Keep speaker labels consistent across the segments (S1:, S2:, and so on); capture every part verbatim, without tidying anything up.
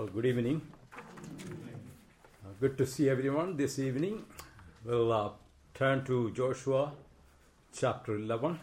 S1: Well, good evening. Uh, good to see everyone this evening. We'll uh, turn to Joshua chapter eleven.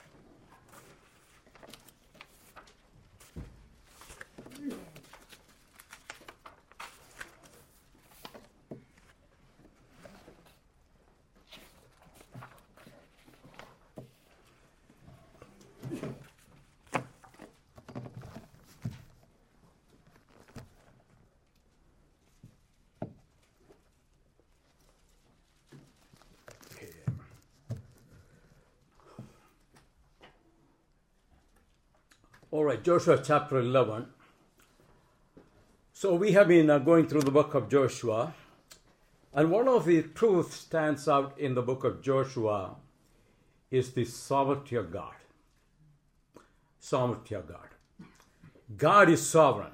S1: All right, Joshua chapter eleven. So we have been uh, going through the book of Joshua, and one of the truths stands out in the book of Joshua is the sovereignty of God. Sovereignty of God. God is sovereign.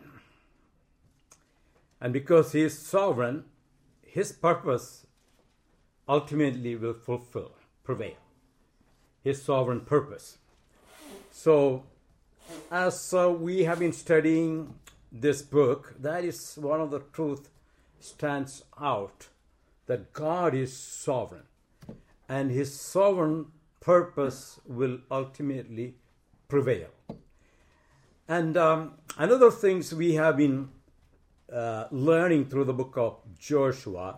S1: And because He is sovereign, His purpose ultimately will fulfill, prevail. His sovereign purpose. So, as uh, we have been studying this book, that is one of the truth stands out, that God is sovereign and His sovereign purpose will ultimately prevail. And um, another things we have been uh, learning through the book of Joshua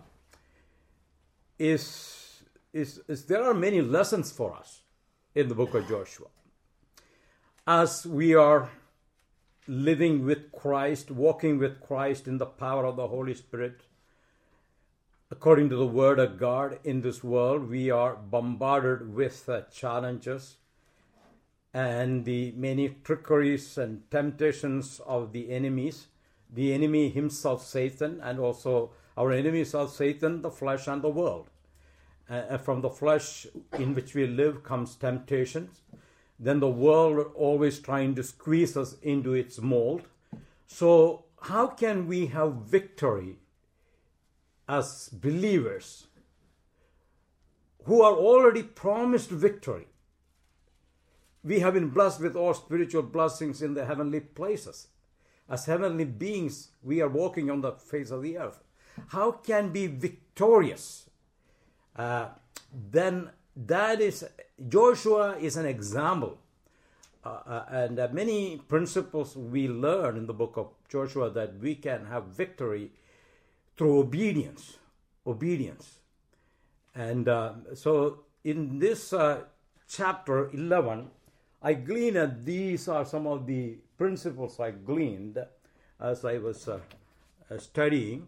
S1: is, is, is there are many lessons for us in the book of Joshua. As we are living with Christ, walking with Christ in the power of the Holy Spirit, according to the Word of God in this world, we are bombarded with uh, challenges and the many trickeries and temptations of the enemies. The enemy himself, Satan, and also our enemies are Satan, the flesh, and the world. Uh, from the flesh in which we live comes temptations. Then the world always trying to squeeze us into its mold. So how can we have victory as believers who are already promised victory? We have been blessed with all spiritual blessings in the heavenly places. As heavenly beings, we are walking on the face of the earth. How can we be victorious? Uh, then That is, Joshua is an example. Uh, uh, and uh, many principles we learn in the book of Joshua that we can have victory through obedience. Obedience. And uh, so in this uh, chapter eleven, I glean that these are some of the principles I gleaned as I was uh, uh, studying.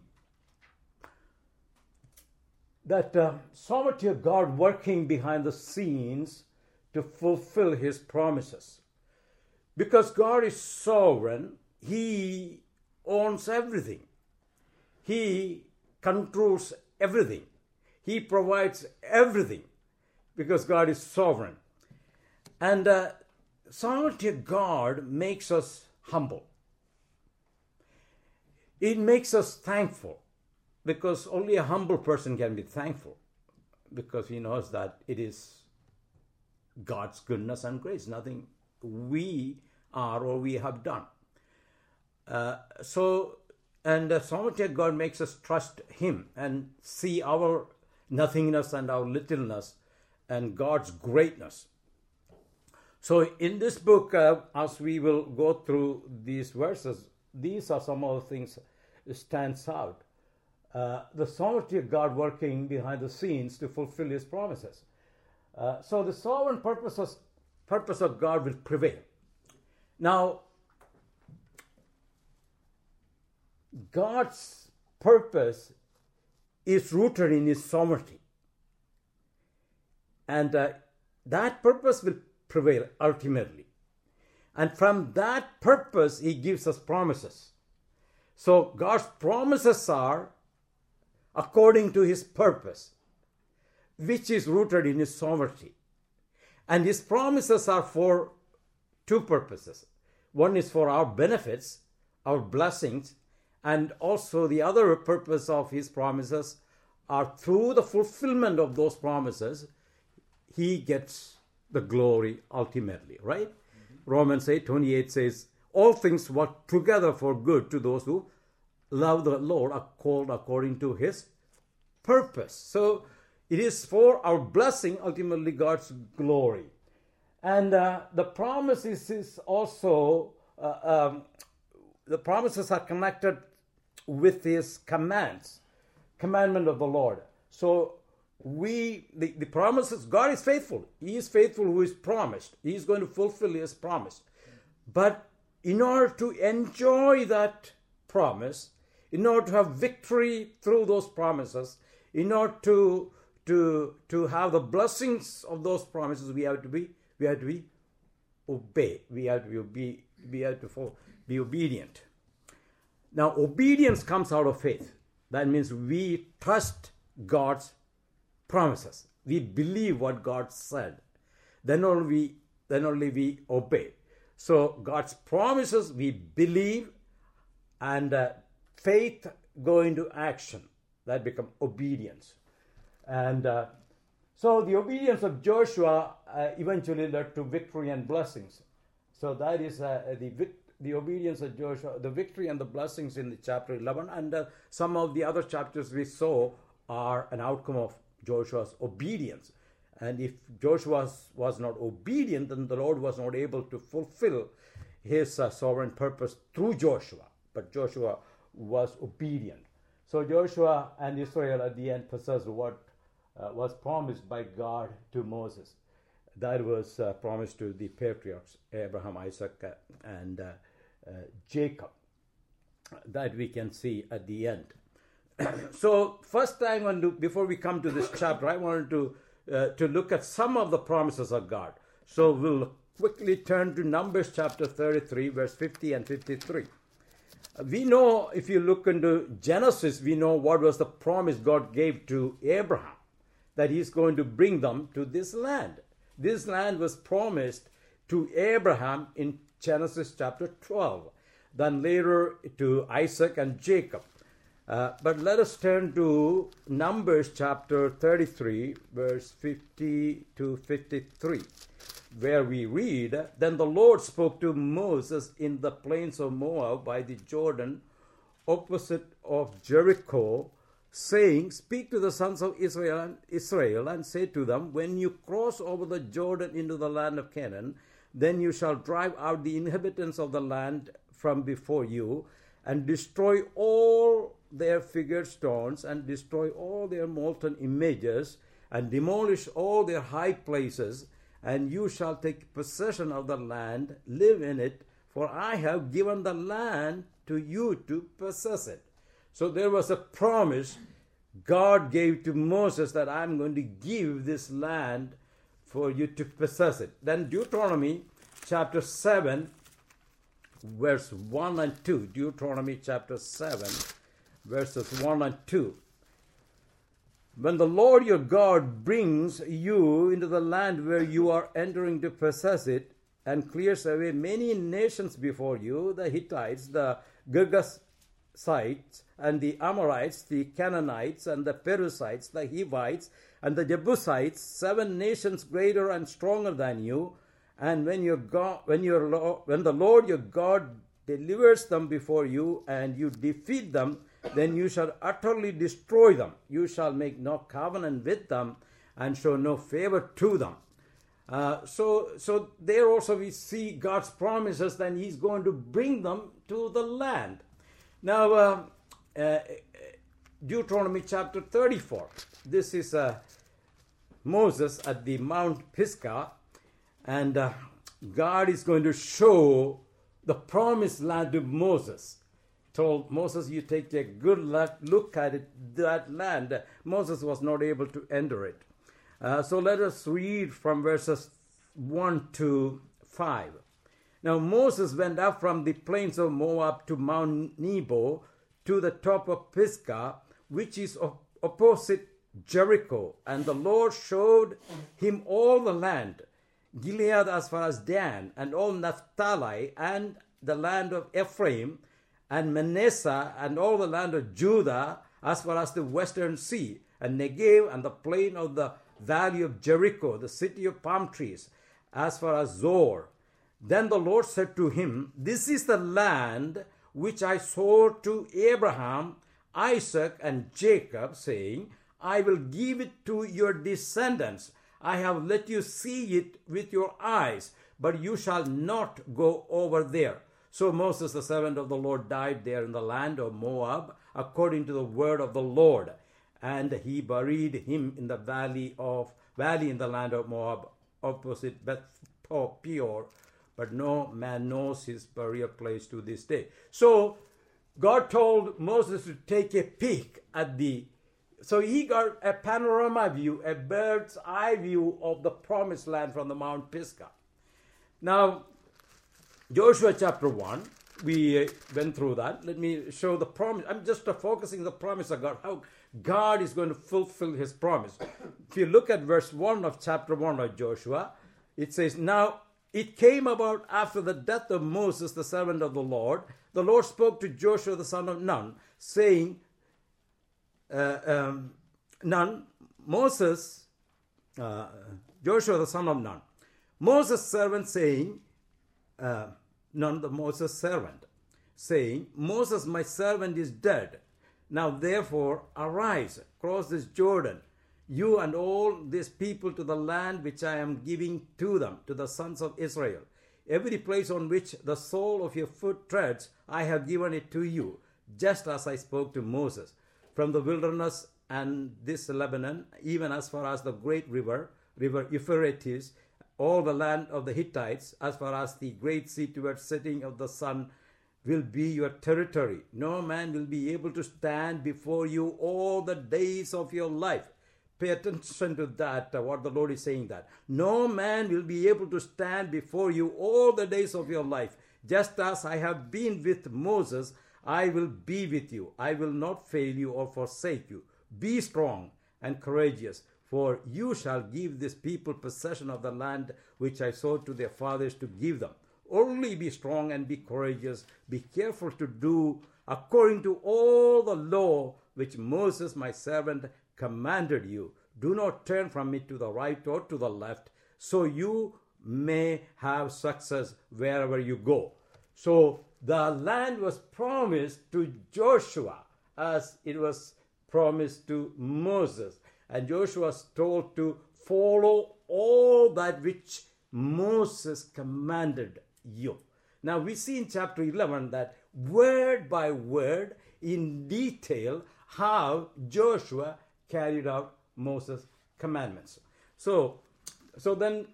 S1: That uh, sovereignty of God working behind the scenes to fulfill His promises. Because God is sovereign, He owns everything. He controls everything. He provides everything because God is sovereign. And uh, sovereignty of God makes us humble. It makes us thankful. Because only a humble person can be thankful, because he knows that it is God's goodness and grace, nothing we are or we have done. Uh, so, and the sovereignty of God makes us trust Him and see our nothingness and our littleness and God's greatness. So in this book, uh, as we will go through these verses, these are some of the things that stands out. Uh, the sovereignty of God working behind the scenes to fulfill His promises. Uh, so the sovereign purposes, purpose of God will prevail. Now, God's purpose is rooted in His sovereignty. And uh, that purpose will prevail ultimately. And from that purpose, He gives us promises. So God's promises are according to His purpose, which is rooted in His sovereignty. And His promises are for two purposes. One is for our benefits, our blessings, and also the other purpose of His promises are through the fulfillment of those promises, He gets the glory ultimately, right? Mm-hmm. Romans eight twenty-eight says, all things work together for good to those who love the Lord are called according to his purpose. So it is for our blessing, ultimately God's glory. And uh, the promises is also, uh, um, the promises are connected with his commands, commandment of the Lord. So we, the, the promises, God is faithful. He is faithful who is promised. He is going to fulfill his promise. But in order to enjoy that promise, in order to have victory through those promises, in order to to to have the blessings of those promises, we have to be we have to be obey. We have to be we have to be obedient. Now, obedience comes out of faith. That means we trust God's promises. We believe what God said. Then only we then only we obey. So God's promises we believe, and uh, faith go into action. That becomes obedience. And uh, so the obedience of Joshua uh, eventually led to victory and blessings. So that is uh, the the obedience of Joshua, the victory and the blessings in the chapter eleven. And uh, some of the other chapters we saw are an outcome of Joshua's obedience. And if Joshua was not obedient, then the Lord was not able to fulfill his uh, sovereign purpose through Joshua. But Joshua was obedient. So Joshua and Israel at the end possessed what uh, was promised by God to Moses. That was uh, promised to the patriarchs, Abraham, Isaac, uh, and uh, uh, Jacob. That we can see at the end. So first I want to, before we come to this chapter, I wanted to uh, to look at some of the promises of God. So we'll quickly turn to Numbers chapter thirty-three, verse fifty and fifty-three. We know, if you look into Genesis, we know what was the promise God gave to Abraham, that he's going to bring them to this land. This land was promised to Abraham in Genesis chapter twelve, then later to Isaac and Jacob. Uh, but let us turn to Numbers chapter thirty-three, verse fifty to fifty-three, where we read, "Then the Lord spoke to Moses in the plains of Moab by the Jordan, opposite of Jericho, saying, Speak to the sons of Israel and, Israel and say to them, When you cross over the Jordan into the land of Canaan, then you shall drive out the inhabitants of the land from before you, and destroy all their figured stones, and destroy all their molten images, and demolish all their high places, and you shall take possession of the land, live in it, for I have given the land to you to possess it." So there was a promise God gave to Moses that I'm going to give this land for you to possess it. Then Deuteronomy chapter seven, verse one and two. Deuteronomy chapter seven, verses one and two. "When the Lord your God brings you into the land where you are entering to possess it, and clears away many nations before you, the Hittites, the Girgashites, and the Amorites, the Canaanites, and the Perizzites, the Hivites, and the Jebusites, seven nations greater and stronger than you, and when your God, when your when the Lord your God delivers them before you, and you defeat them, then you shall utterly destroy them. You shall make no covenant with them, and show no favor to them." Uh, so, so there also we see God's promises that He's going to bring them to the land. Now, uh, uh, Deuteronomy chapter thirty-four. This is uh, Moses at the Mount Pisgah, and uh, God is going to show the promised land to Moses. Told Moses, "You take a good look at it, that land." Moses was not able to enter it. Uh, so let us read from verses one to five. "Now Moses went up from the plains of Moab to Mount Nebo, to the top of Pisgah, which is opposite Jericho. And the Lord showed him all the land, Gilead as far as Dan, and all Naphtali, and the land of Ephraim, and Manasseh, and all the land of Judah, as far as the western sea, and Negev, and the plain of the valley of Jericho, the city of palm trees, as far as Zor. Then the Lord said to him, This is the land which I swore to Abraham, Isaac, and Jacob, saying, I will give it to your descendants. I have let you see it with your eyes, but you shall not go over there. So Moses, the servant of the Lord, died there in the land of Moab, according to the word of the Lord. And he buried him in the valley of valley in the land of Moab, opposite Beth Peor. But no man knows his burial place to this day. So God told Moses to take a peek at the, so he got a panorama view, a bird's eye view of the promised land from the Mount Pisgah. Now, Joshua chapter one, we went through that. Let me show the promise. I'm just focusing the promise of God, how God is going to fulfill his promise. If you look at verse one of chapter one of Joshua, it says, Now it came about after the death of Moses, the servant of the Lord, the Lord spoke to Joshua the son of Nun, saying, uh, um, Nun, Moses, uh, Joshua the son of Nun, Moses' servant saying, uh, Nun, the Moses' servant, saying, Moses, my servant, is dead. Now therefore arise, cross this Jordan, you and all these people, to the land which I am giving to them, to the sons of Israel. Every place on which the sole of your foot treads, I have given it to you, just as I spoke to Moses. From the wilderness and this Lebanon, even as far as the great river, river Euphrates, all the land of the Hittites, as far as the great sea towards setting of the sun, will be your territory. No man will be able to stand before you all the days of your life. Pay attention to that, uh, what the Lord is saying that. No man will be able to stand before you all the days of your life. Just as I have been with Moses, I will be with you. I will not fail you or forsake you. Be strong and courageous, for you shall give this people possession of the land which I swore to their fathers to give them. Only be strong and be courageous. Be careful to do according to all the law which Moses my servant commanded you. Do not turn from it to the right or to the left, so you may have success wherever you go. So the land was promised to Joshua as it was promised to Moses. And Joshua was told to follow all that which Moses commanded you. Now we see in chapter eleven that word by word, in detail, how Joshua carried out Moses' commandments. So, so then,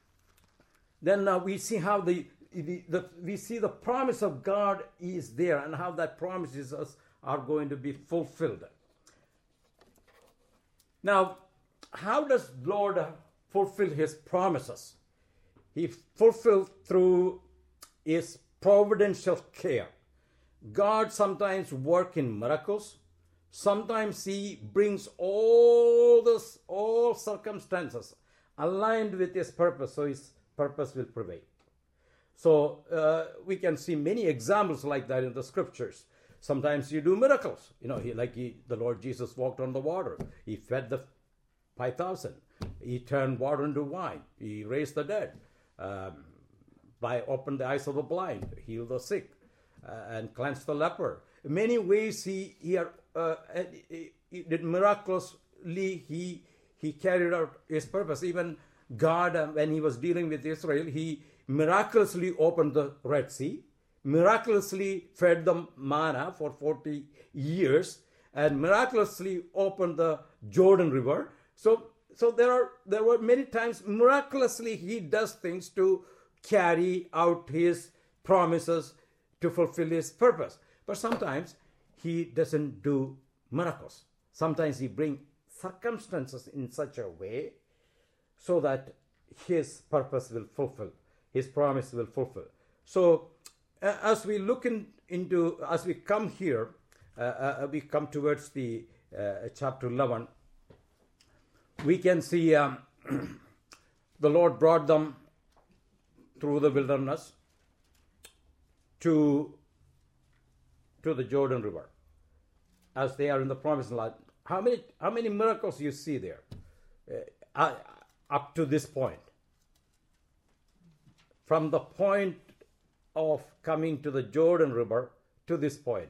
S1: then now we see how the, the, the we see the promise of God is there, and how that promises us are going to be fulfilled. Now, how does Lord fulfill his promises? He fulfilled through his providential care. God sometimes works in miracles. Sometimes he brings all this, all circumstances aligned with his purpose, so his purpose will prevail. So uh, we can see many examples like that in the scriptures. Sometimes you do miracles. You know, he, like he, the Lord Jesus walked on the water. He fed the five thousand. He turned water into wine. He raised the dead. Um, by opened the eyes of the blind, healed the sick, uh, and cleansed the leper. In many ways, he, he, uh, he, he did miraculously, he, he carried out his purpose. Even God, uh, when he was dealing with Israel, he miraculously opened the Red Sea, miraculously fed them manna for forty years, and miraculously opened the Jordan River. So, so there are there were many times miraculously he does things to carry out his promises, to fulfill his purpose. But sometimes he doesn't do miracles. Sometimes he brings circumstances in such a way so that his purpose will fulfill, his promise will fulfill. So uh, as we look in, into, as we come here, uh, uh, we come towards the uh, chapter eleven, we can see um, the Lord brought them through the wilderness to, to the Jordan River as they are in the promised land. How many, how many miracles you see there uh, up to this point? From the point of coming to the Jordan River to this point?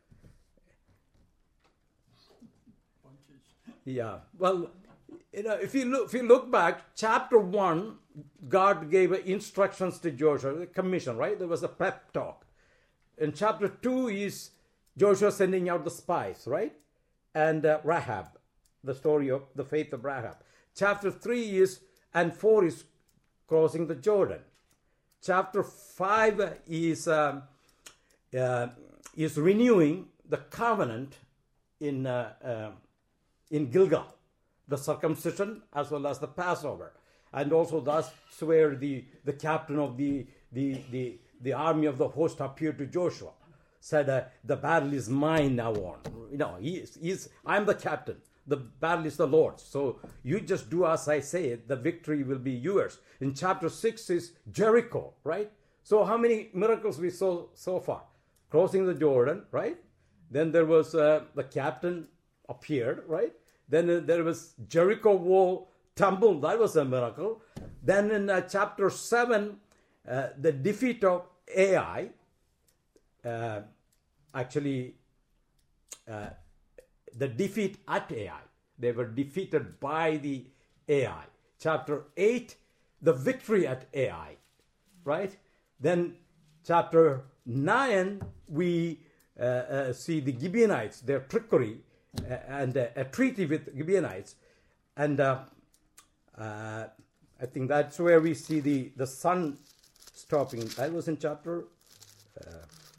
S1: Yeah. Well, you know, if you look, if you look back, chapter one, God gave instructions to Joshua, the commission, right? There was a pep talk. In chapter two is Joshua sending out the spies, right? And uh, Rahab, the story of the faith of Rahab. Chapter three is, and four is crossing the Jordan. Chapter five is uh, uh, is renewing the covenant in uh, uh, in Gilgal, the circumcision as well as the Passover, and also that's where the the captain of the the the the army of the host appeared to Joshua, said, uh, "The battle is mine now on." You know, he is, he is, I'm the captain. The battle is the Lord's. So you just do as I say. The victory will be yours. In chapter six is Jericho, right? So how many miracles we saw so far? Crossing the Jordan, right? Then there was uh, the captain appeared, right? Then uh, there was Jericho wall tumbled. That was a miracle. Then in uh, chapter seven, uh, the defeat of Ai, uh, actually, uh, the defeat at Ai. They were defeated by the Ai. Chapter eight, the victory at Ai, right? Then chapter nine, we uh, uh, see the Gibeonites, their trickery, uh, and uh, a treaty with Gibeonites. And uh, uh, I think that's where we see the, the sun stopping. That was in chapter... Uh,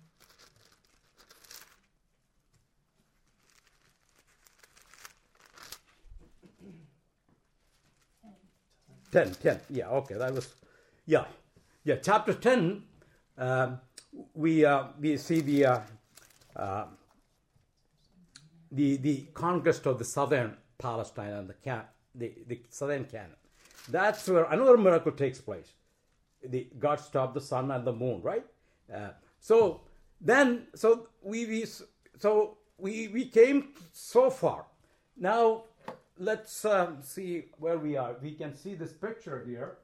S1: ten, ten, yeah, okay, that was, yeah, yeah, chapter ten, um, we uh, we see the, uh, uh, the the conquest of the southern Palestine and the can, the, the southern Canaan. That's where another miracle takes place. The God stopped the sun and the moon, right? Uh, so then, so we, we so we we came so far. Now, let's uh, see where we are. We can see this picture here.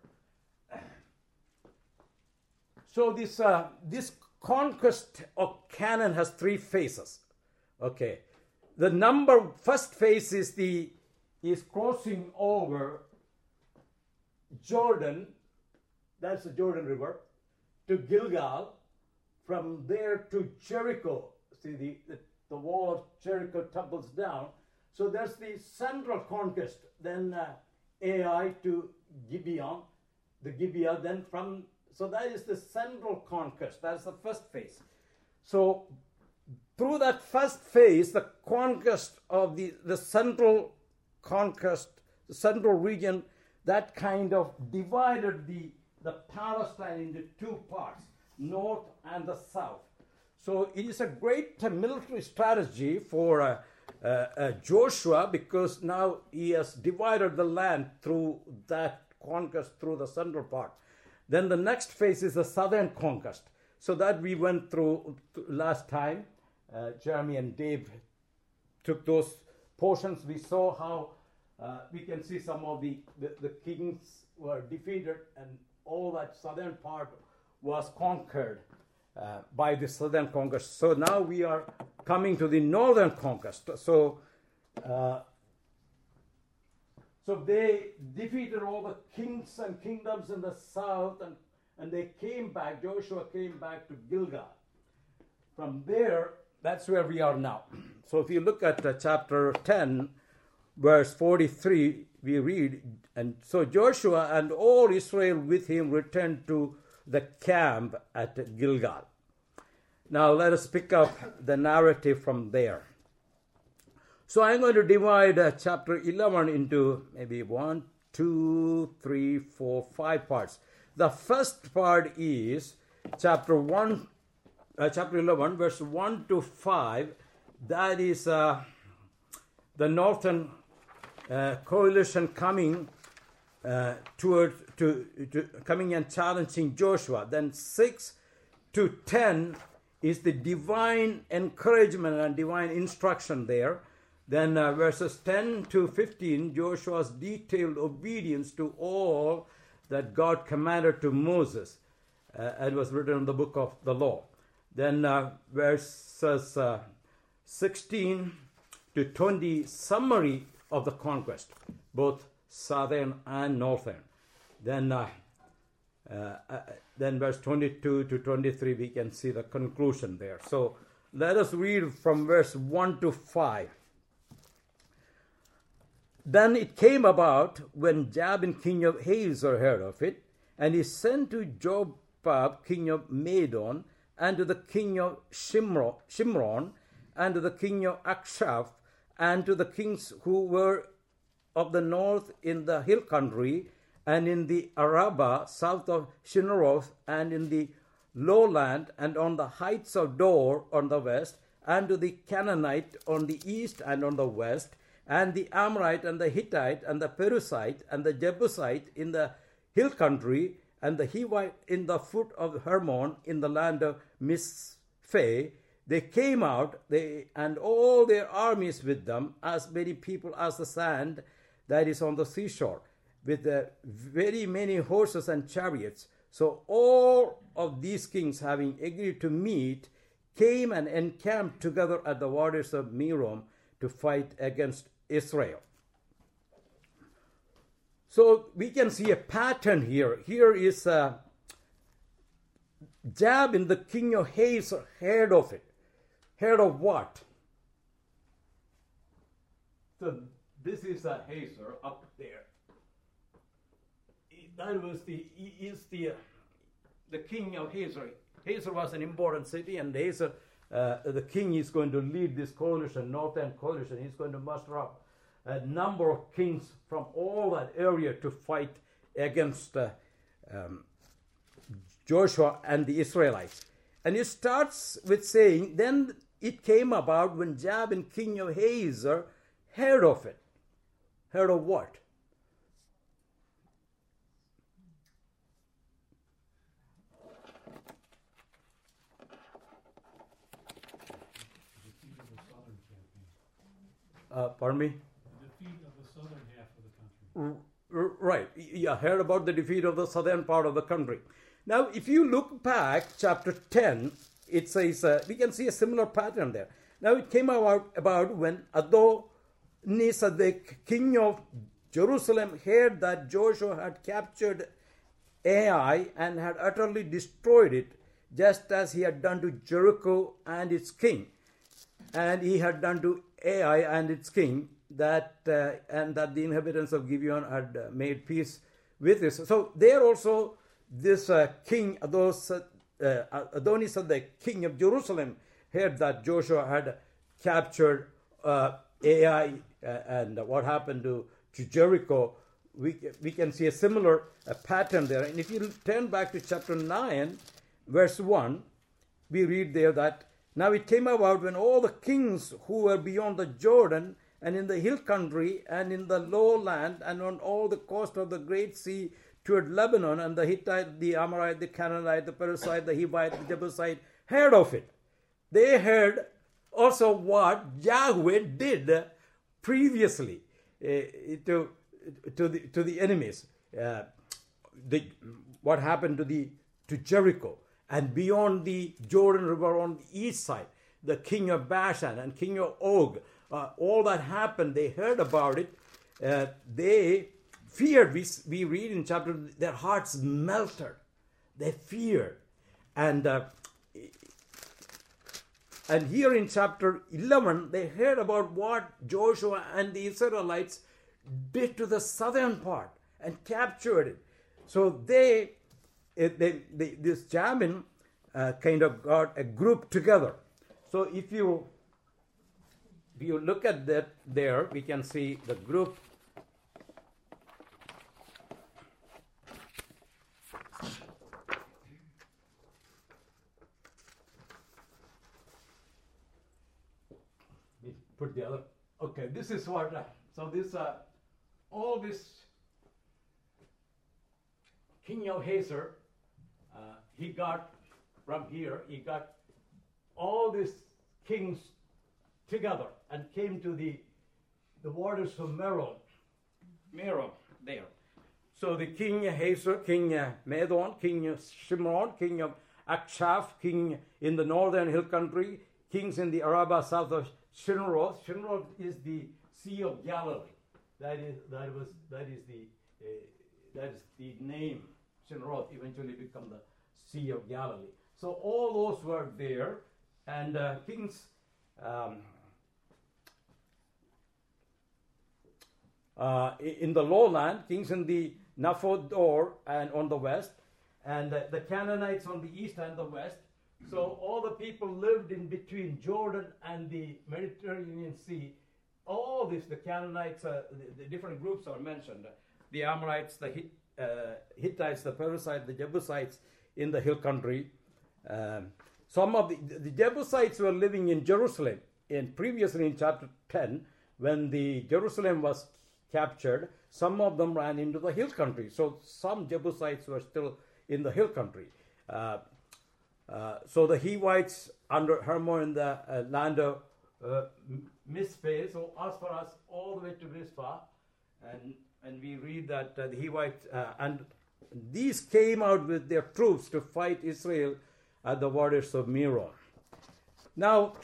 S1: So this uh, this conquest of Canaan has three phases. Okay, the number first phase is the is crossing over Jordan. That's the Jordan River to Gilgal. From there to Jericho. See the the, the wall of Jericho tumbles down. So there's the central conquest, then uh, Ai to Gibeon, the Gibeah, then from, so that is the central conquest. That's the first phase. So through that first phase, the conquest of the, the central conquest, the central region, that kind of divided the, the Palestine into two parts, north and the south. So it is a great uh, military strategy for uh, Uh, uh, Joshua, because now he has divided the land through that conquest through the central part. Then the next phase is the southern conquest. So that we went through last time. Uh, Jeremy and Dave took those portions. We saw how uh, we can see some of the, the, the kings were defeated and all that southern part was conquered uh, by the southern conquest. So now we are coming to the northern conquest. So, uh, so they defeated all the kings and kingdoms in the south, and, and they came back. Joshua came back to Gilgal. From there, that's where we are now. So if you look at uh, chapter ten, verse forty-three, we read, and so Joshua and all Israel with him returned to the camp at Gilgal. Now let us pick up the narrative from there. So I'm going to divide uh, chapter eleven into maybe one, two, three, four, five parts. The first part is chapter one, uh, chapter eleven, verse one to five. That is uh, the northern uh, coalition coming uh, towards to, to coming and challenging Joshua. Then six to ten is the divine encouragement and divine instruction there. Then uh, verses ten to fifteen, Joshua's detailed obedience to all that God commanded to Moses, uh, and was written in the book of the law. Then uh, verses uh, sixteen to twenty, summary of the conquest, both southern and northern. Then, uh, uh, uh, then verse twenty-two to twenty-three, we can see the conclusion there. So let us read from verse one to five. Then it came about when Jabin, king of Hazor, heard of it, and he sent to Jobab, king of Madon, and to the king of Shimron, Shimron, and to the king of Akshaph, and to the kings who were of the north in the hill country, and in the Arabah, south of Shinneroth, and in the lowland, and on the heights of Dor on the west, and to the Canaanite on the east and on the west, and the Amorite, and the Hittite, and the Perizzite, and the Jebusite in the hill country, and the Hivite in the foot of Hermon in the land of Mizpeh. They came out, they and all their armies with them, as many people as the sand that is on the seashore, with uh, very many horses and chariots. So all of these kings, having agreed to meet, came and encamped together at the waters of Merom to fight against Israel. So we can see a pattern here. Here is uh, Jabin, the king of Hazor, heard of it. Heard of what? So this is a Hazor up there. That was the is the uh, the king of Hazor. Hazor was an important city, and Hazor, uh, the king is going to lead this coalition, northern coalition. He's going to muster up a number of kings from all that area to fight against uh, um, Joshua and the Israelites. And it starts with saying, then it came about when Jabin, king of Hazor, heard of it. Heard of what? Uh, pardon me?
S2: The defeat of the southern half of the country.
S1: R- right. Yeah, heard about the defeat of the southern part of the country. Now, if you look back, chapter ten, it says, uh, we can see a similar pattern there. Now, it came about, about when Adoni-Zedek, king of Jerusalem, heard that Joshua had captured Ai and had utterly destroyed it, just as he had done to Jericho and its king. And he had done to Ai and its king, that uh, and that the inhabitants of Gibeon had uh, made peace with this. So there also this uh, king, those uh, Adoni-Zedek, king of Jerusalem, heard that Joshua had captured uh, Ai uh, and what happened to, to Jericho. We we can see a similar uh, pattern there. And if you turn back to chapter nine, verse one, we read there that now it came about when all the kings who were beyond the Jordan and in the hill country and in the lowland and on all the coast of the great sea toward Lebanon, and the Hittite, the Amorite, the Canaanite, the Perizzite, the Hivite, the Jebusite heard of it. They heard also what Yahweh did previously uh, to to the to the enemies. Uh, the what happened to the to Jericho. And beyond the Jordan River on the east side, the king of Bashan and king of Og, uh, all that happened, they heard about it. Uh, they feared. We, we read in chapter, their hearts melted. They feared. And, uh, and here in chapter eleven, they heard about what Joshua and the Israelites did to the southern part and captured it. So they... It, they, they, this Jabin uh, kind of got a group together. So if you if you look at that there, we can see the group. We put the other. Okay, this is what. Uh, so this uh, all this king of Hazor. Uh, he got from here, he got all these kings together and came to the the waters of Merom, Merom there. So the king of Hazor, king of Madon, king of Shimron, king of Akshaph, king in the northern hill country, kings in the Arabah south of Shinroth. Shinroth is the Sea of Galilee. That is that was that is the uh, that is the name. Shinroth eventually become the Sea of Galilee. So all those were there, and uh, kings. Um, uh, in the lowland, kings in the Naphodor and on the west, and uh, the Canaanites on the east and the west. So all the people lived in between Jordan and the Mediterranean Sea. All this, the Canaanites, uh, the, the different groups are mentioned. The Amorites, the Hit, uh, Hittites, the Perizzites, the Jebusites in the hill country. Um, some of the, the Jebusites were living in Jerusalem. And previously in chapter ten, when the Jerusalem was captured, some of them ran into the hill country. So some Jebusites were still in the hill country. Uh, uh, so the Hivites under Hermon in the uh, land of uh, Mizpah, so as far as all the way to Mizpah, and and we read that uh, the Hivites uh, and these came out with their troops to fight Israel at the waters of Merom. Now,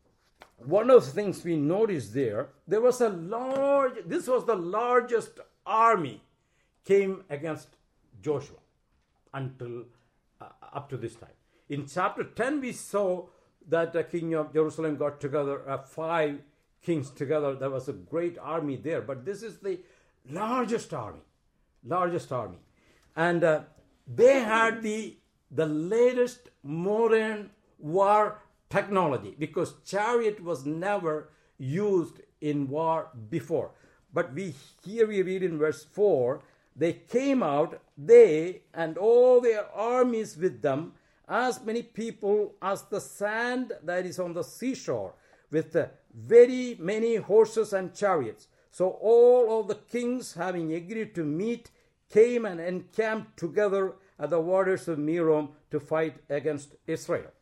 S1: one of the things we noticed there, there was a large, this was the largest army came against Joshua until uh, up to this time. In chapter ten, we saw that the king of Jerusalem got together, uh, five kings together. There was a great army there, but this is the largest army, largest army. And uh, they had the, the latest modern war technology, because chariot was never used in war before. But we here we read in verse four, they came out, they and all their armies with them, as many people as the sand that is on the seashore, with uh, very many horses and chariots. So all of the kings, having agreed to meet, came and encamped together at the waters of Merom to fight against Israel.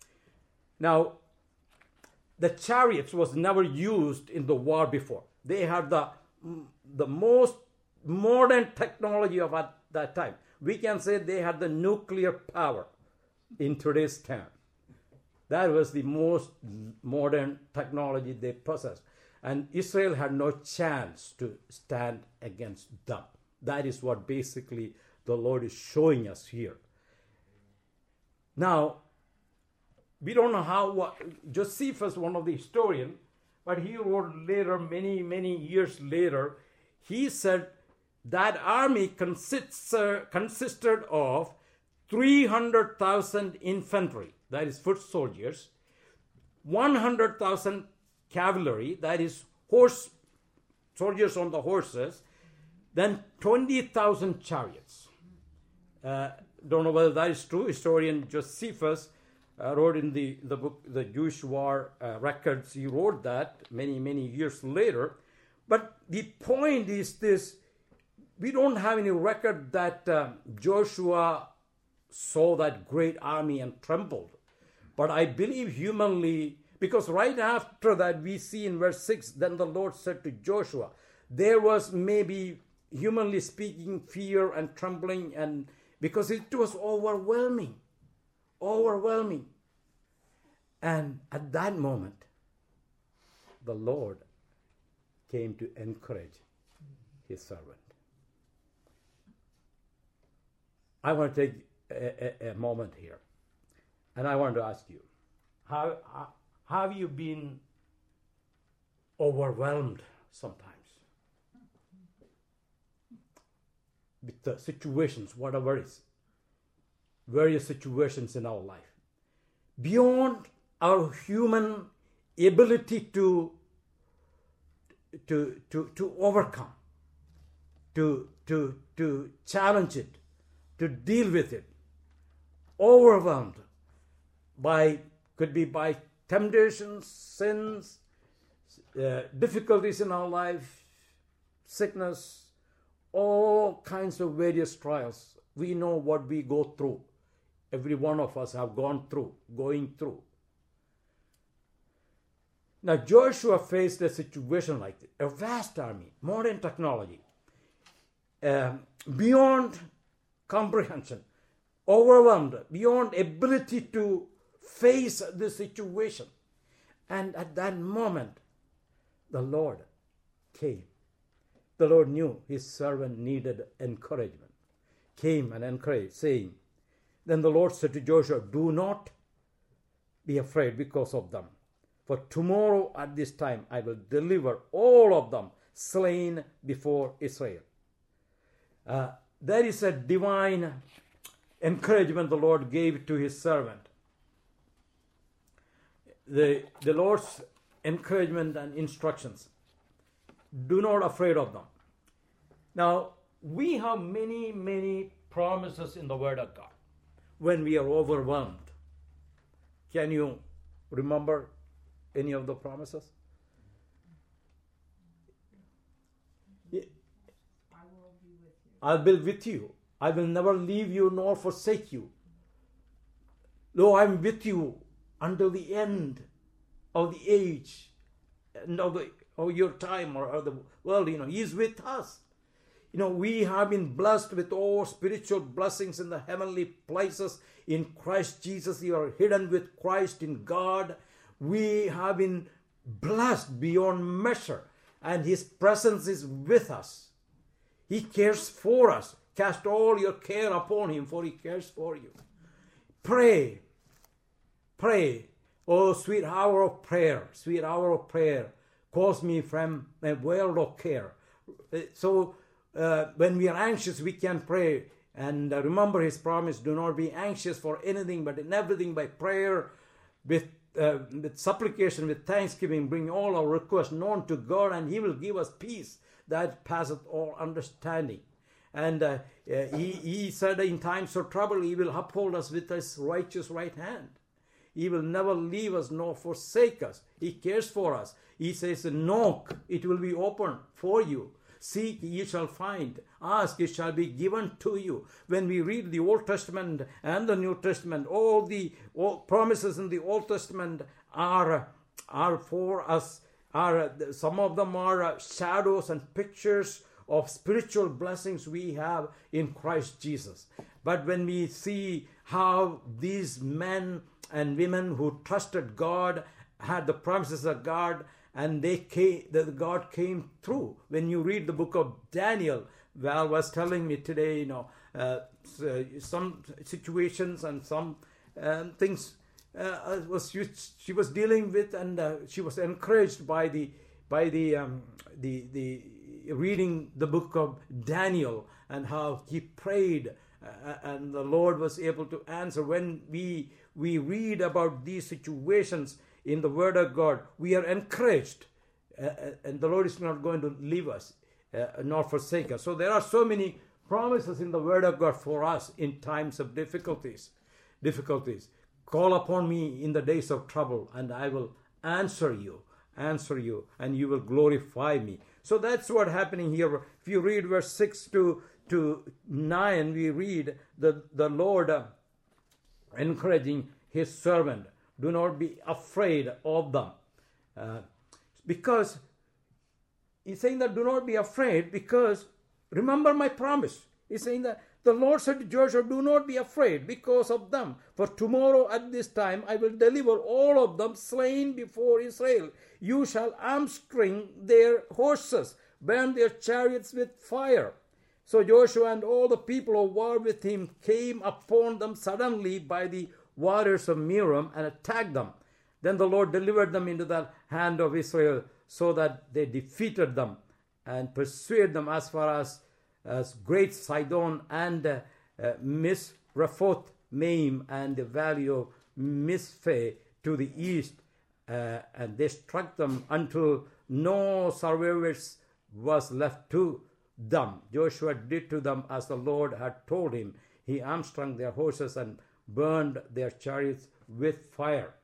S1: Now, the chariots was never used in the war before. They had the, the most modern technology of at that time. We can say they had the nuclear power in today's time. That was the most modern technology they possessed. And Israel had no chance to stand against them. That is what basically the Lord is showing us here. Now, we don't know how, what, Josephus, one of the historians, but he wrote later, many, many years later, he said that army consists, uh, consisted of three hundred thousand infantry, that is foot soldiers, one hundred thousand cavalry, that is horse soldiers on the horses, then twenty thousand chariots. Uh, don't know whether that is true. Historian Josephus Uh, wrote in the, the book, the Jewish War uh, Records, he wrote that many, many years later. But the point is this, we don't have any record that uh, Joshua saw that great army and trembled. But I believe humanly, because right after that we see in verse six, then the Lord said to Joshua, there was maybe, humanly speaking, fear and trembling, and because it was overwhelming. Overwhelming. And at that moment, the Lord came to encourage his servant. I want to take a, a, a moment here, and I want to ask you, how, how have you been overwhelmed sometimes with the situations, whatever it is? Various situations in our life, beyond our human ability to to to to overcome, to to to challenge it, to deal with it, overwhelmed by, could be by temptations, sins, uh, difficulties in our life, sickness, all kinds of various trials. We know what we go through. Every one of us have gone through, going through. Now, Joshua faced a situation like this, a vast army, modern technology, uh, beyond comprehension. overwhelmed, beyond ability to face the situation. And at that moment, the Lord came. The Lord knew his servant needed encouragement. Came and encouraged, saying, then the Lord said to Joshua, do not be afraid because of them. For tomorrow at this time I will deliver all of them slain before Israel. Uh, there is a divine encouragement the Lord gave to his servant. The, the Lord's encouragement and instructions. Do not afraid of them. Now, we have many, many promises in the Word of God when we are overwhelmed. Can you remember any of the promises?
S3: I will be with you.
S1: I will be with you. I will never leave you nor forsake you. Lo, I am with you until the end of the age and of, the, of your time or of the world. You know, he is with us. You know, we have been blessed with all spiritual blessings in the heavenly places in Christ Jesus. You are hidden with Christ in God. We have been blessed beyond measure, and his presence is with us. He cares for us. Cast all your care upon him, for he cares for you. Pray. Pray. Oh, sweet hour of prayer, sweet hour of prayer, calls me from a world of care. So, uh, when we are anxious, we can pray. And uh, remember his promise, do not be anxious for anything, but in everything by prayer, with, uh, with supplication, with thanksgiving, bring all our requests known to God, and he will give us peace that passeth all understanding. And uh, uh, he, he said in times of trouble, he will uphold us with his righteous right hand. He will never leave us nor forsake us. He cares for us. He says, knock, it will be open for you. Seek, ye shall find. Ask, it shall be given to you. When we read the Old Testament and the New Testament, all the all promises in the Old Testament are, are for us. Are, some of them are shadows and pictures of spiritual blessings we have in Christ Jesus. But when we see how these men and women who trusted God had the promises of God, and they came, that God came through. When you read the book of Daniel, Val was telling me today, you know, uh, some situations and some um, things uh, was she, she was dealing with, and uh, she was encouraged by the by the um, the the reading the book of Daniel and how he prayed, uh, and the Lord was able to answer. When we we read about these situations in the Word of God, we are encouraged, uh, and the Lord is not going to leave us uh, nor forsake us. So there are so many promises in the Word of God for us in times of difficulties. Difficulties. Call upon me in the days of trouble, and I will answer you, answer you, and you will glorify me. So that's what happening here. If you read verse six to, to nine, we read the, the Lord uh, encouraging his servant. Do not be afraid of them. Uh, because he's saying that do not be afraid, because remember my promise. He's saying that the Lord said to Joshua, do not be afraid because of them. For tomorrow at this time I will deliver all of them slain before Israel. You shall hamstring their horses, burn their chariots with fire. So Joshua and all the people who were with him came upon them suddenly by the waters of Merom and attacked them. Then the Lord delivered them into the hand of Israel, so that they defeated them and pursued them as far as, as Great Sidon and uh, uh, Misrephoth Maim and the valley of Mizpeh to the east, uh, and they struck them until no survivors was left to them. Joshua did to them as the Lord had told him. He hamstrung their horses and burned their chariots with fire.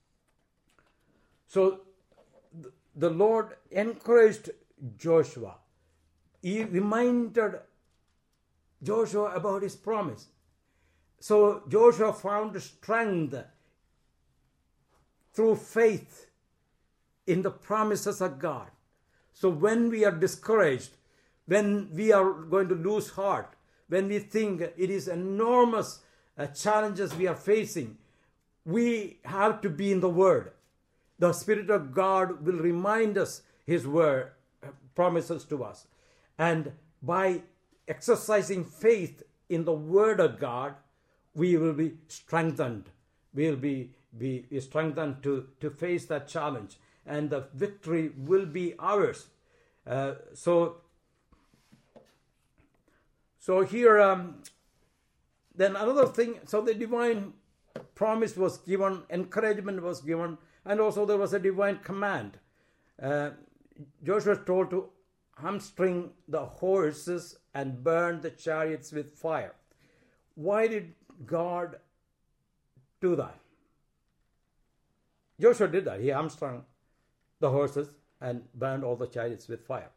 S1: So the Lord encouraged Joshua. He reminded Joshua about his promise. So Joshua found strength through faith in the promises of God. So when we are discouraged, when we are going to lose heart, when we think it is enormous uh, challenges we are facing, we have to be in the Word. The Spirit of God will remind us His Word uh, promises to us. And by exercising faith in the Word of God, we will be strengthened. We will be, be strengthened to, to face that challenge. And the victory will be ours. Uh, so, so here, um, then another thing, so the divine promise was given, encouragement was given, and also there was a divine command. Uh, Joshua was told to hamstring the horses and burn the chariots with fire. Why did God do that? Joshua did that. He hamstrung the horses and burned all the chariots with fire.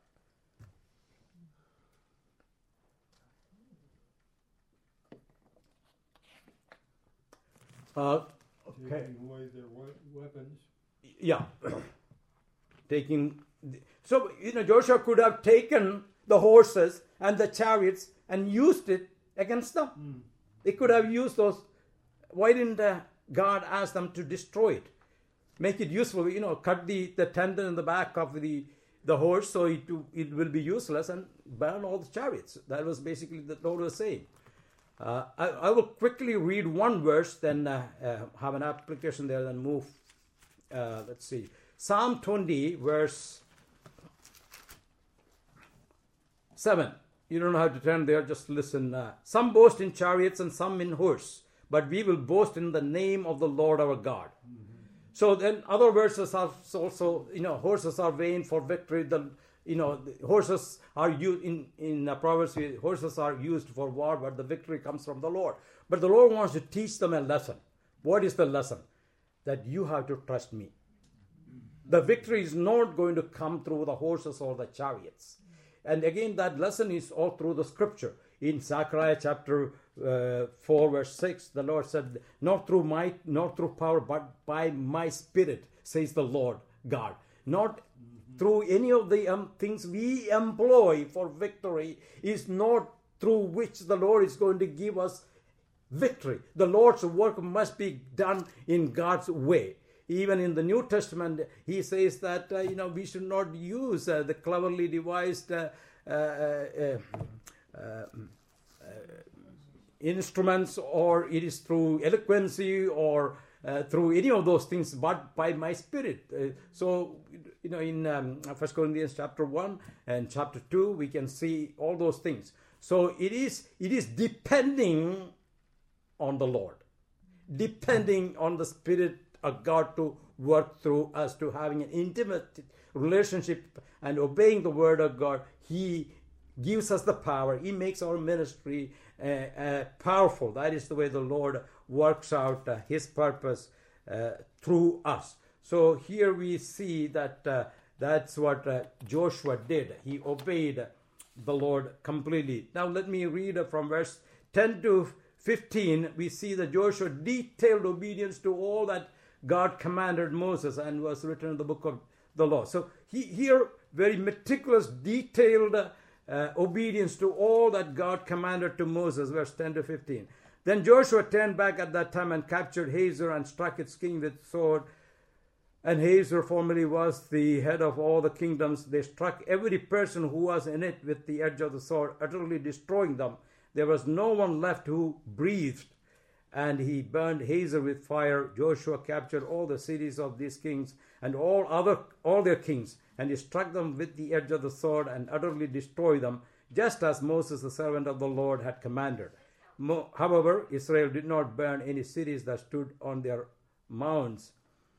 S1: Uh, okay.
S2: Taking away their we- weapons.
S1: Yeah. Taking. The, so, you know, Joshua could have taken the horses and the chariots and used it against them.
S2: Mm.
S1: They could have used those. Why didn't uh, God ask them to destroy it? Make it useful, you know, cut the, the tendon in the back of the, the horse so it, it will be useless and burn all the chariots. That was basically the Lord was saying. Uh, I, I will quickly read one verse, then uh, uh, have an application there, then move. Uh, let's see. Psalm twenty, verse seven. You don't have to turn there, just listen. Uh, some boast in chariots and some in horse, but we will boast in the name of the Lord our God. Mm-hmm. So then other verses are also, you know, horses are vain for victory. The, you know, the horses are used in, in uh, Proverbs, horses are used for war, but the victory comes from the Lord. But the Lord wants to teach them a lesson. What is the lesson? That you have to trust me. The victory is not going to come through the horses or the chariots. And again, that lesson is all through the scripture. In Zechariah chapter uh, four, verse six, the Lord said, not through might, not through power, but by my spirit, says the Lord God. Not mm-hmm. through any of the um, things we employ for victory, is not through which the Lord is going to give us victory. The Lord's work must be done in God's way. Even in the New Testament, he says that, uh, you know, we should not use uh, the cleverly devised uh, uh, uh, uh, uh, instruments, or it is through eloquency or uh, through any of those things, but by my spirit. Uh, so, you know, in um, First Corinthians chapter one and chapter two, we can see all those things. So it is, it is depending on the Lord, depending on the Spirit of God to work through us, to having an intimate relationship and obeying the word of God. He gives us the power. He makes our ministry uh, uh, powerful. That is the way the Lord works out uh, His purpose uh, through us. So here we see that uh, that's what uh, Joshua did. He obeyed the Lord completely. Now let me read uh, from verse ten to fifteen. We see that Joshua detailed obedience to all that God commanded Moses and was written in the book of the law. So he, here, very meticulous, detailed uh, obedience to all that God commanded to Moses, verse ten to fifteen. Then Joshua turned back at that time and captured Hazor and struck its king with sword. And Hazor formerly was the head of all the kingdoms. They struck every person who was in it with the edge of the sword, utterly destroying them. There was no one left who breathed. And he burned Hazor with fire. Joshua captured all the cities of these kings and all other all their kings, and he struck them with the edge of the sword and utterly destroyed them, just as Moses, the servant of the Lord, had commanded. Mo- However, Israel did not burn any cities that stood on their mounds,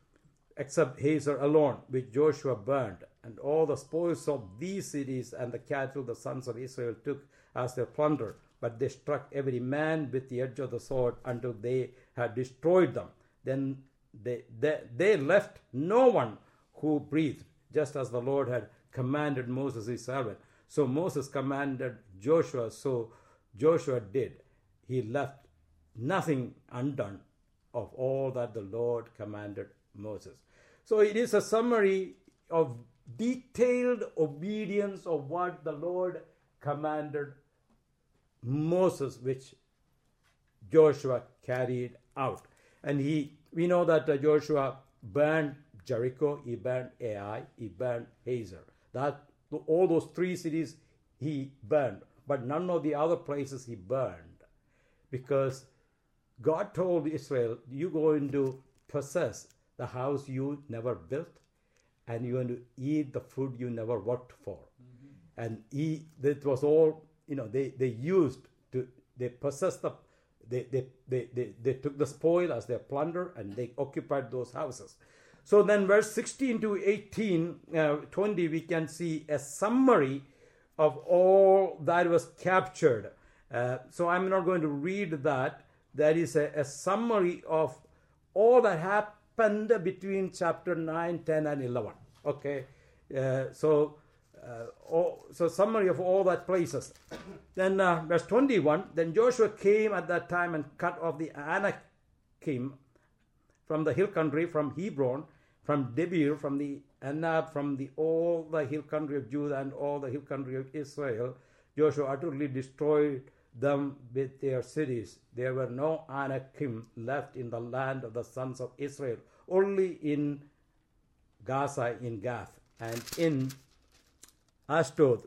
S1: except Hazor alone, which Joshua burned. And all the spoils of these cities and the cattle the sons of Israel took as their plunder. But they struck every man with the edge of the sword until they had destroyed them. Then they, they, they left no one who breathed, just as the Lord had commanded Moses his servant. So Moses commanded Joshua, so Joshua did. He left nothing undone of all that the Lord commanded Moses. So it is a summary of detailed obedience of what the Lord commanded Moses, which Joshua carried out. And he, we know that uh, Joshua burned Jericho, he burned Ai, he burned Hazor. That all those three cities he burned, but none of the other places he burned, because God told Israel, "You going to possess the house you never built, and you're going to eat the food you never worked for." Mm-hmm. And he, that was all, you know, they, they used to, they possessed the, they, they, they, they, they took the spoil as their plunder, and they occupied those houses. So then verse sixteen to eighteen, uh, twenty, we can see a summary of all that was captured. Uh, so I'm not going to read that. That is a, a summary of all that happened between chapter nine, ten, and eleven. Okay, uh, so uh, all, so summary of all that places. Then uh, verse twenty-one, then Joshua came at that time and cut off the Anakim from the hill country, from Hebron, from Debir, from the Anab, from the all the hill country of Judah and all the hill country of Israel. Joshua utterly destroyed them with their cities. There were no Anakim left in the land of the sons of Israel, only in Gaza, in Gath, and in Ashdod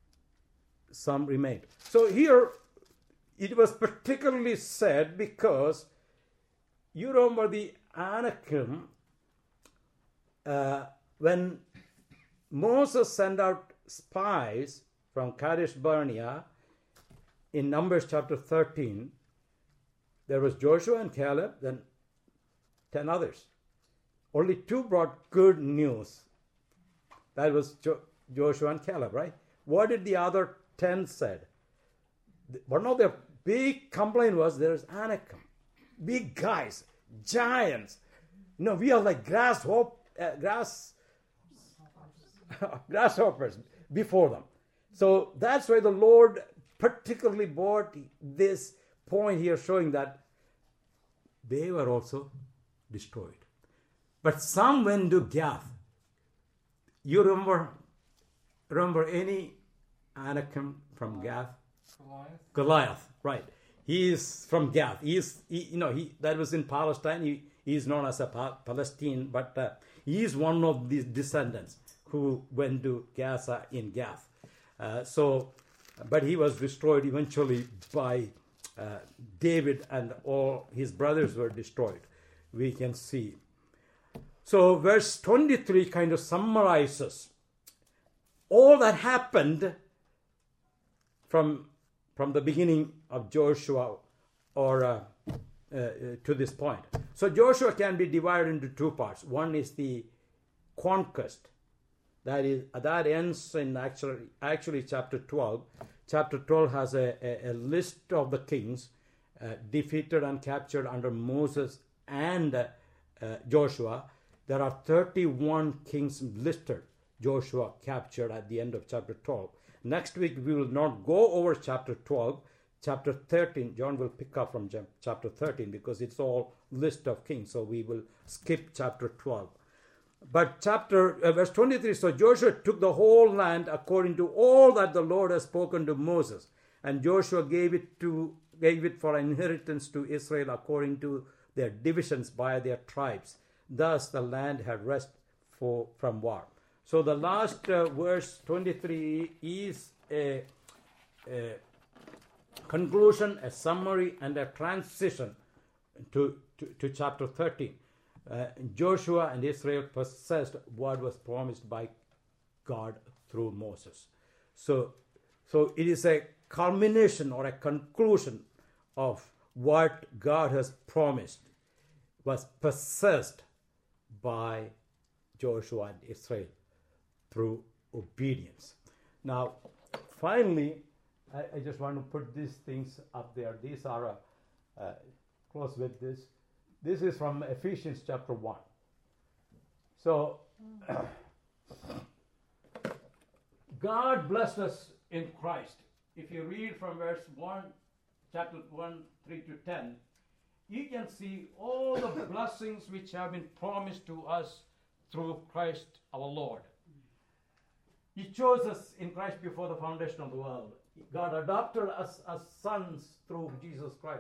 S1: some remained. So here it was particularly said because you remember the Anakim, uh, when Moses sent out spies from Kadesh Barnea in Numbers chapter thirteen, there was Joshua and Caleb, then ten others. Only two brought good news. That was jo- Joshua and Caleb, right? What did the other ten said? One of their big complaint was there's Anakim. Big guys, giants. You know, we are like grasshop, uh, grass, grasshoppers before them. So that's why the Lord particularly brought this point here, showing that they were also destroyed. But some went to Gath. You remember, remember any Anakim from Gath?
S2: Goliath.
S1: Goliath, right. He is from Gath. He is, he, you know, he that was in Palestine. He, he is known as a pa- Palestine, but uh, he is one of these descendants who went to Gaza in Gath. Uh, so, but he was destroyed eventually by uh, David, and all his brothers were destroyed. We can see. So verse twenty-three kind of summarizes all that happened from from the beginning of Joshua or uh, uh, to this point. So Joshua can be divided into two parts. One is the conquest. That is that ends in actually actually chapter twelve. Chapter twelve has a, a, a list of the kings uh, defeated and captured under Moses and uh, uh, Joshua. There are thirty-one kings listed, Joshua captured at the end of chapter twelve. Next week we will not go over chapter twelve. Chapter thirteen, John will pick up from chapter thirteen because it's all list of kings. So we will skip chapter twelve. But chapter uh, verse twenty-three, so Joshua took the whole land according to all that the Lord has spoken to Moses, and Joshua gave it to gave it for an inheritance to Israel according to their divisions by their tribes. Thus the land had rest for from war. So the last uh, verse twenty-three is a, a conclusion, a summary, and a transition to, to, to chapter thirteen. Uh, Joshua and Israel possessed what was promised by God through Moses. So, so it is a culmination or a conclusion of what God has promised was possessed by Joshua and Israel through obedience. Now, finally, I, I just want to put these things up there. These are, uh, uh, close with this. This is from Ephesians chapter one. So, God blessed us in Christ. If you read from verse one, chapter one, three to ten, you can see all the blessings which have been promised to us through Christ our Lord. He chose us in Christ before the foundation of the world. God adopted us as sons through Jesus Christ.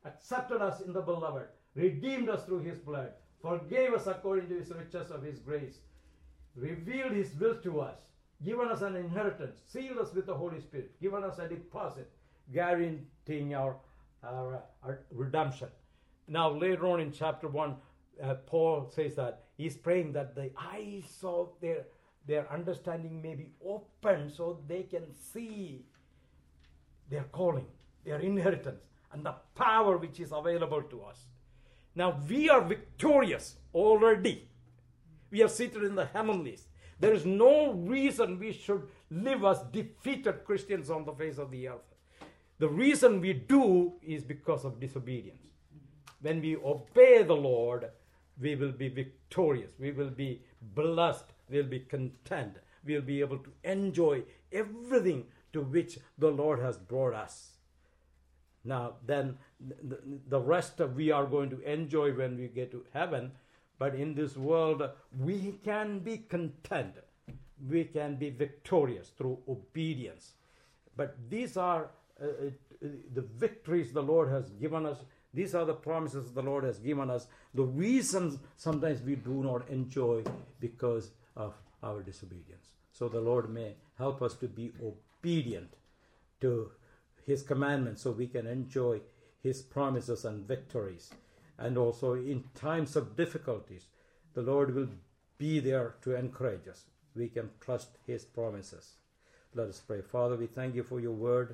S1: accepted us in the beloved, redeemed us through his blood, forgave us according to his riches of his grace, revealed his will to us, given us an inheritance, sealed us with the Holy Spirit, given us a deposit, guaranteeing our, our, our redemption. Now, later on in chapter one, uh, Paul says that he's praying that the eyes of their, their understanding may be open so they can see their calling, their inheritance, and the power which is available to us. Now, we are victorious already. We are seated in the heavenlies. There is no reason we should live as defeated Christians on the face of the earth. The reason we do is because of disobedience. When we obey the Lord, we will be victorious. We will be blessed. We will be content. We will be able to enjoy everything to which the Lord has brought us. Now, then, the, the rest of we are going to enjoy when we get to heaven. But in this world, we can be content. We can be victorious through obedience. But these are uh, uh, the victories the Lord has given us. These are the promises the Lord has given us. The reasons sometimes we do not enjoy because of our disobedience. So the Lord may help us to be obedient to his commandments so we can enjoy his promises and victories. And also in times of difficulties, the Lord will be there to encourage us. We can trust his promises. Let us pray. Father, we thank you for your word.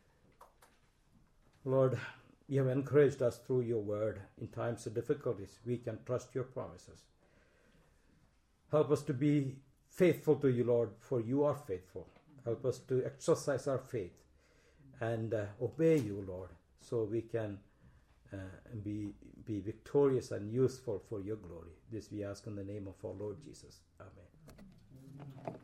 S1: Lord, you have encouraged us through your word. In times of difficulties, we can trust your promises. Help us to be faithful to you, Lord, for you are faithful. Help us to exercise our faith and uh, obey you, Lord, so we can uh, be, be victorious and useful for your glory. This we ask in the name of our Lord Jesus. Amen.